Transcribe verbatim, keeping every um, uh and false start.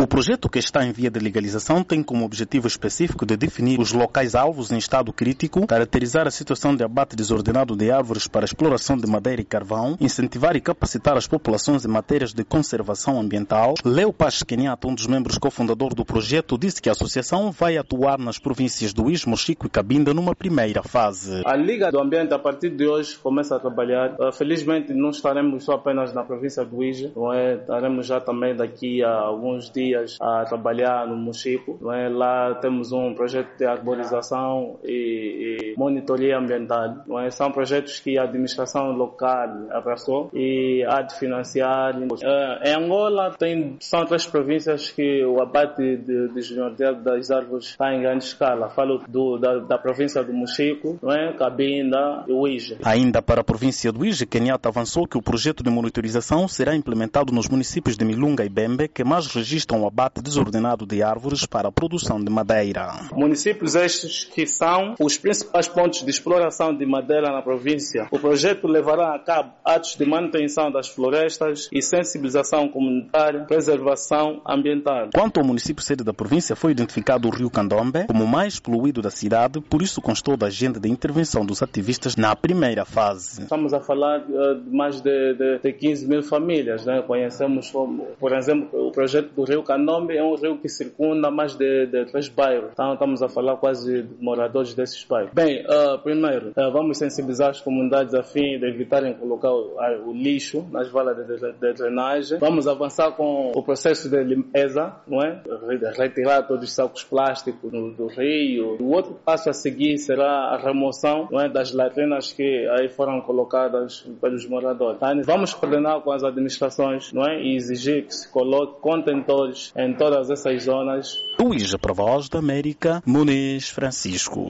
O projeto, que está em via de legalização, tem como objetivo específico de definir os locais-alvos em estado crítico, caracterizar a situação de abate desordenado de árvores para exploração de madeira e carvão, incentivar e capacitar as populações em matérias de conservação ambiental. Leo Paz Kenyatta, um dos membros cofundador do projeto, disse que a associação vai atuar nas províncias do Uíge, Mochico e Cabinda numa primeira fase. A Liga do Ambiente, a partir de hoje, começa a trabalhar. Felizmente, não estaremos só apenas na província do Uíge, não é? Estaremos já também daqui a alguns dias a trabalhar no Mochico. Não é? Lá temos um projeto de arborização e, e monitoria ambiental. Não é? São projetos que a administração local abraçou e há de financiar. Uh, em Angola, tem, são três províncias que o abate de desnorteado das árvores está em grande escala. Falo do, da, da província do Mochico, não é? Cabinda e Uíge. Ainda para a província do Uíge, Kenyatta avançou que o projeto de monitorização será implementado nos municípios de Milunga e Bembe, que mais registram o abate desordenado de árvores para a produção de madeira. Municípios estes que são os principais pontos de exploração de madeira na província. O projeto levará a cabo atos de manutenção das florestas e sensibilização comunitária, preservação ambiental. Quanto ao município sede da província, foi identificado o rio Candombe como o mais poluído da cidade, por isso constou da agenda de intervenção dos ativistas na primeira fase. Estamos a falar uh, de mais de, de, de quinze mil famílias, né? Conhecemos, por exemplo, o projeto do rio Candombe é um rio que circunda mais de, de três bairros. Então estamos a falar quase de moradores desses bairros. Bem, uh, primeiro, uh, vamos sensibilizar as comunidades a fim de evitarem colocar o, o lixo nas valas de, de, de drenagem. Vamos avançar com o processo de limpeza, não é? Retirar todos os sacos plásticos do, do rio. O outro passo a seguir será a remoção, não é, das latrinas que aí foram colocadas pelos moradores. Então, vamos coordenar com as administrações, não é, e exigir que se coloque contentores em todas essas zonas. Uíge, para a Voz da América, Muniz Francisco.